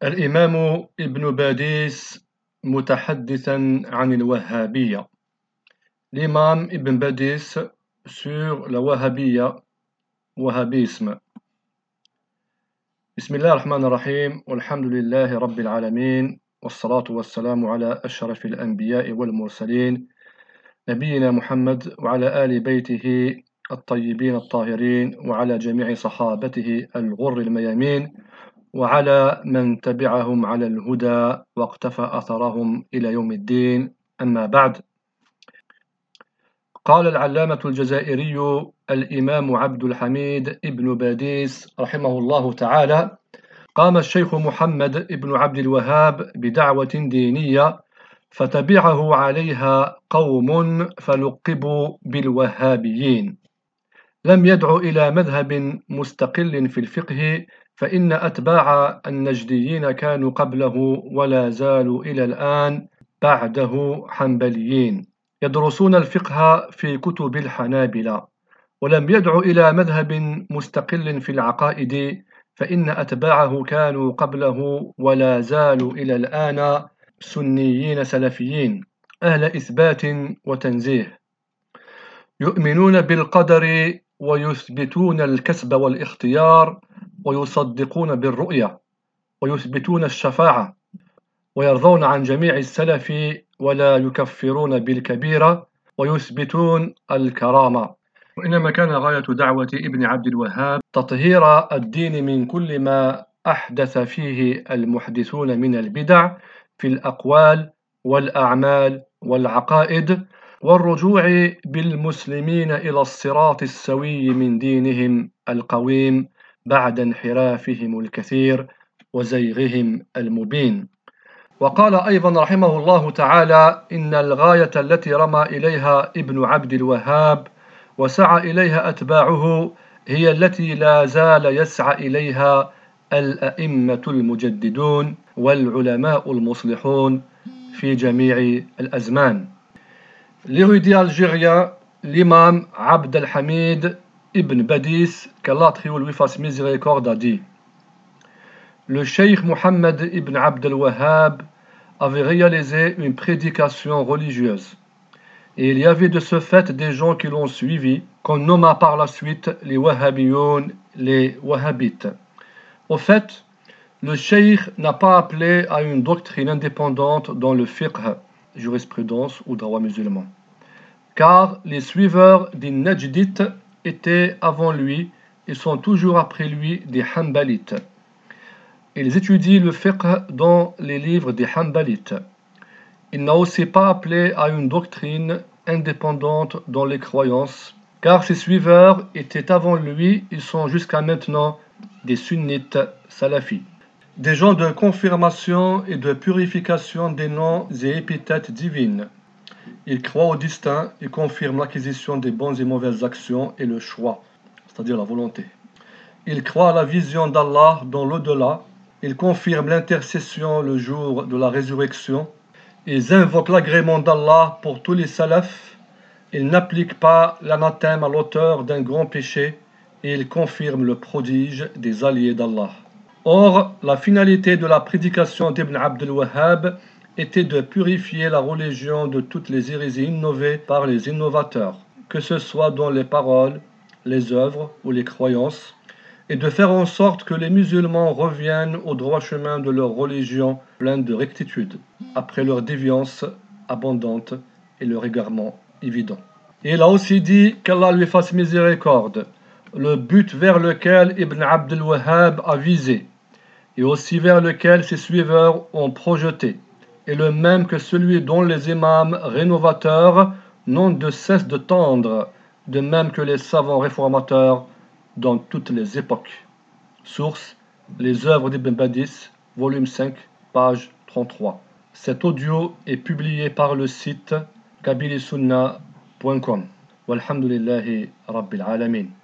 الإمام ابن باديس متحدثا عن الوهابية. L'imam Ibn Badis sur la Wahhabiyya, wahhabisme. Bismillah ar-Rahman ar-Rahim, walhamdulillahi rabbil alamin, wassalatu wassalamu ala ashrafil anbiya'i wal mursalin, nabiyyina Muhammad wa ala ali baytihi at-tayyibin at-tahirin, wa ala jami'i sahabatihi al-ghurr al-mayamin, وعلى من تبعهم على الهدى واقتفى أثرهم إلى يوم الدين. أما بعد. قال العلامة الجزائري الإمام عبد الحميد ابن باديس رحمه الله تعالى: قام الشيخ محمد ابن عبد الوهاب بدعوة دينية فتبعه عليها قوم فلقبوا بالوهابيين. لم يدع إلى مذهب مستقل في الفقه، فإن أتباع النجديين كانوا قبله ولا زالوا إلى الآن بعده حنبليين يدرسون الفقه في كتب الحنابلة. ولم يدع إلى مذهب مستقل في العقائد، فإن أتباعه كانوا قبله ولا زالوا إلى الآن سنيين سلفيين أهل إثبات وتنزيه، يؤمنون بالقدر ويثبتون الكسب والاختيار، ويصدقون بالرؤية، ويثبتون الشفاعة، ويرضون عن جميع السلف ولا يكفرون بالكبيرة، ويثبتون الكرامة. وإنما كان غاية دعوة ابن عبد الوهاب تطهير الدين من كل ما أحدث فيه المحدثون من البدع في الأقوال والأعمال والعقائد، والرجوع بالمسلمين إلى الصراط السوي من دينهم القويم بعد انحرافهم الكثير وزيغهم المبين. وقال أيضا رحمه الله تعالى: إن الغاية التي رمى إليها ابن عبد الوهاب وسعى إليها أتباعه هي التي لا زال يسعى إليها الأئمة المجددون والعلماء المصلحون في جميع الأزمان. L'érudit algérien, l'imam Abd al-Hamid ibn Badis, qu'Allah lui fasse miséricorde, a dit: le cheikh Mohammed ibn Abd al-Wahhab avait réalisé une prédication religieuse, et il y avait de ce fait des gens qui l'ont suivi, qu'on nomma par la suite les Wahhabiyoun, les Wahhabites. Au fait, le cheikh n'a pas appelé à une doctrine indépendante dans le fiqh, jurisprudence ou droit musulman, car les suiveurs des Najdites étaient avant lui et sont toujours après lui des Hanbalites. Ils étudient le fiqh dans les livres des Hanbalites. Il n'a aussi pas appelé à une doctrine indépendante dans les croyances, car ses suiveurs étaient avant lui, ils sont jusqu'à maintenant des sunnites salafis, des gens de confirmation et de purification des noms et épithètes divines. Ils croient au destin et confirment l'acquisition des bonnes et mauvaises actions et le choix, c'est-à-dire la volonté. Ils croient à la vision d'Allah dans l'au-delà. Ils confirment l'intercession le jour de la résurrection. Ils invoquent l'agrément d'Allah pour tous les salafs. Ils n'appliquent pas l'anathème à l'auteur d'un grand péché et ils confirment le prodige des alliés d'Allah. Or, la finalité de la prédication d'Ibn Abd al-Wahhab était de purifier la religion de toutes les hérésies innovées par les innovateurs, que ce soit dans les paroles, les œuvres ou les croyances, et de faire en sorte que les musulmans reviennent au droit chemin de leur religion pleine de rectitude, après leur déviance abondante et leur égarement évident. Et il a aussi dit qu'Allah lui fasse miséricorde, le but vers lequel Ibn Abd al-Wahhab a visé, et aussi vers lequel ses suiveurs ont projeté, est le même que celui dont les imams rénovateurs n'ont de cesse de tendre, de même que les savants réformateurs dans toutes les époques. Source: Les œuvres d'Ibn Badis, volume 5, page 33. Cet audio est publié par le site kabilisunna.com. Walhamdulillahi rabbil alamin.